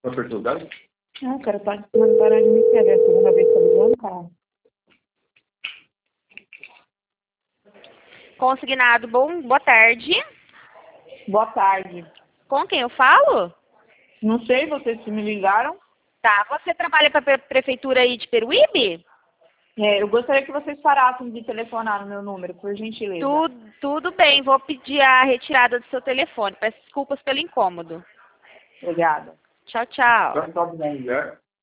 Pode ser seu dado? Não, cara, parar de me escrever. A segunda vez que eu ligando, cara. Consignado, boa tarde. Boa tarde. Com quem eu falo? Não sei, vocês que me ligaram. Tá, você trabalha para a prefeitura aí de Peruíbe? Eu gostaria que vocês parassem de telefonar no meu número, por gentileza. Tudo bem, vou pedir a retirada do seu telefone. Peço desculpas pelo incômodo. Obrigada. Tchau, tchau. Tá bom, né?